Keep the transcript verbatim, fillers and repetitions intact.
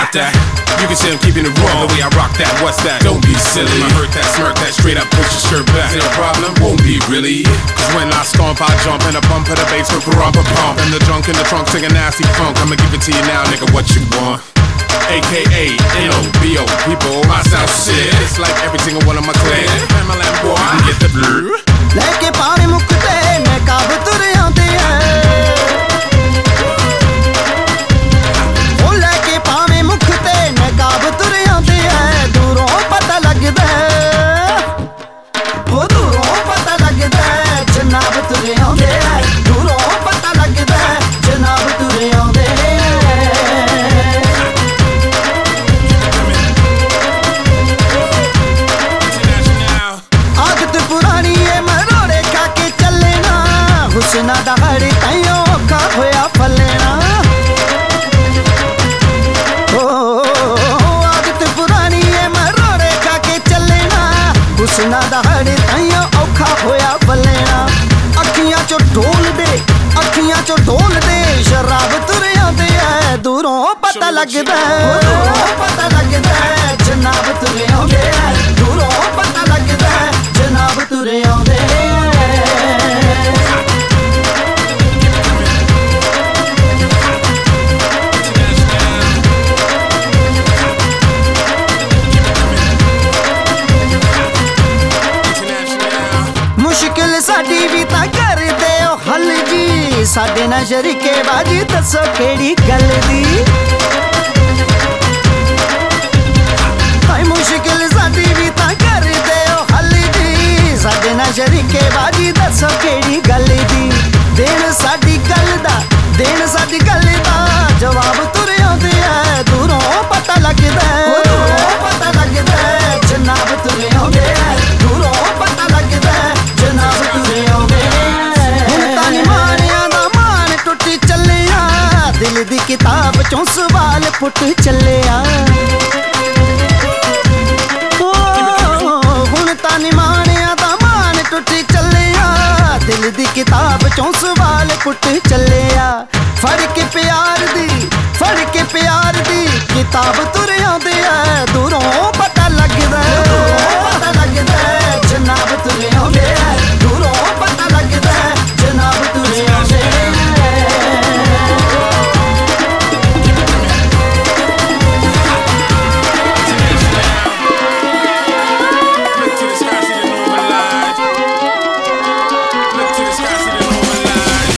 got that. You can see I'm keeping it raw, the way I rock that. What's that? Don't be silly. I heard that, smirk that, straight up push your shirt back. Is it a problem? Won't be really. Cause when I stomp, I jump and a bump of the bass go parumpa pump. And the drunk in the trunk singing nasty funk. I'ma give it to you now, nigga, what you want? A K A N O B O, people, my style shit. It's like every single one of my clan. Family boy, I get the blur. Leke paare mukte naqab tur aande hai. Oh leke paare mukte naqab tur aande hai. Duron pata lagda hai. Oh duron pata lagda hai. Janab tur aande hai. Duron pata lagda hai. Janab tur aande hai. हुस्ना दा हड़ी ताइयों औखा होया फलेना ओ आदत पुरानी है मरोड़े खा के चलेना हुस्ना दा हड़ी ताइयों औखा होया फलेना अखियां चो ढोल दे अखियां चो ढोल दे शराब तुर आंदे है दूरों पता लगदा है दूरों पता लगदा है जनाब तुर आंदे है दूरों पता लगदा है जनाब तुर आंदे है मुश्किल साडी भी तां कर दे ओ हल जी साडे ना शरीके बाजी दसो केड़ी गल दी हाय मुश्किल साडी भी तां कर दे ओ हल जी साडे ना शरीके बाजी दसो केड़ी गल दी देन साडी गल दा देन साडी गल दा जवाब तुर आंदे है दूरों पता लगदा है दूरों पता लगदा है जनाब तुर आंदे है दूरों पता लगदा है जनाब तुर आंदे हुण तां मारियां दा मान टुटी चलिया दिल दी किताब चों सवाल पुट चलिया हुण तां मारियां दा मान टुटी चलिया दिल दी किताब चों सवाल पुट चलिया फड़ के प्यार दी फड़ के प्यार दी किताब तुर आंदे